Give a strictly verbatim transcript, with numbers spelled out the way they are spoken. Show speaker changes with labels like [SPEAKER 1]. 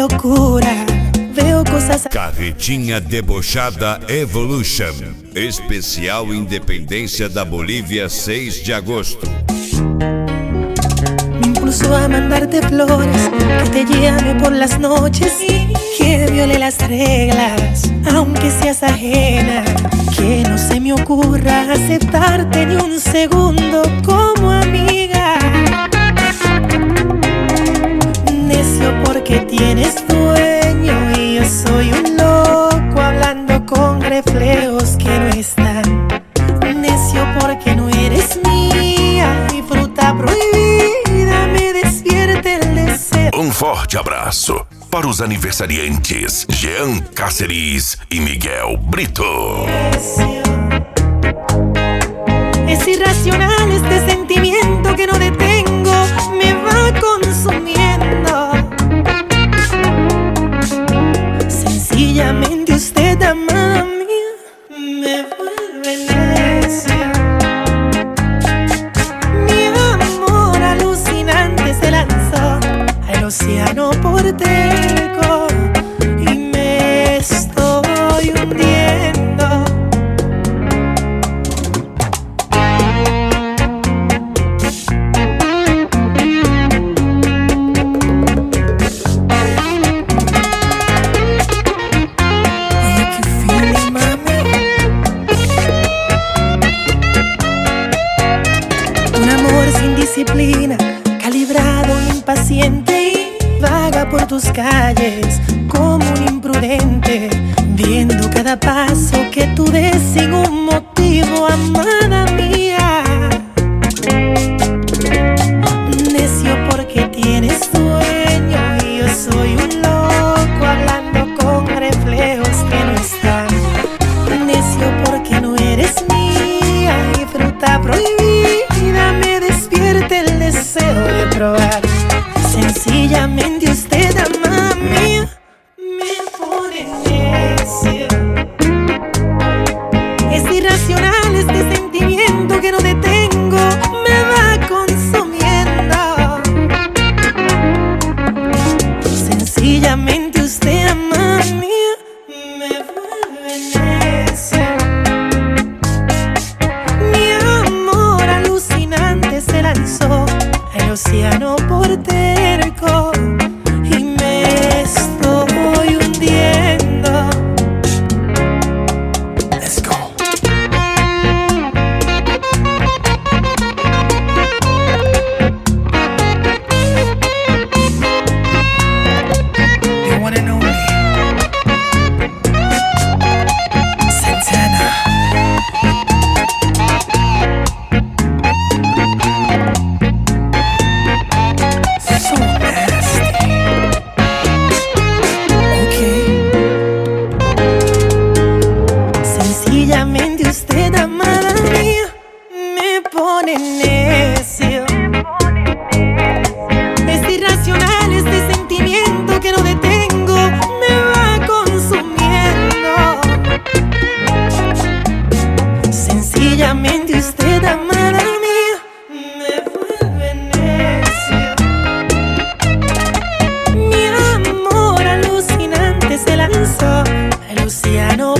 [SPEAKER 1] locura. Veo cosas.
[SPEAKER 2] Carretinha Debochada Evolution. Especial Independência da Bolívia, seis de agosto.
[SPEAKER 1] Me impulsó a mandarte flores, que te llame por las noches, que viole las reglas, aunque seas ajena. Que no se me ocurra aceptarte ni un segundo como amiga. Necio porque tienes dueño y yo soy un loco hablando con reflejos que no están. Necio porque no eres mía y fruta prohibida me despierta el deseo.
[SPEAKER 3] Um forte abraço para os aniversariantes Jean Cáceres e Miguel Brito.
[SPEAKER 1] Es irracional este sentimiento que no detengo, me va consumiendo. Sencillamente usted, amada mía, me vuelve necia. Mi amor alucinante se lanzó al océano por terco y me estoy hundiendo. Disciplina, calibrado, impaciente y vaga por tus calles como un imprudente, viendo cada paso que tú des sin un motivo, amada mía. Necio porque tienes dueño y yo soy un loco hablando con reflejos que no están. Necio porque no eres mía y fruta prohibida me despierta el deseo de probar. Sencillamente usted, amada mía, me pone necia. Es irracional este sentimiento que no detengo, me va consumiendo. Sencillamente usted, amada mía, me vuelve necia. Mi amor alucinante se lanzó al océano por terco y me estoy hundiendo. Let's go. You wanna know me? Santana. So nasty. Okay. Sencillamente usted, amada mía, me pone necio. Es irracional este sentimiento que no detengo, me va consumiendo. Sencillamente usted, amada mía, me vuelve necio. Mi amor alucinante se lanzó al océano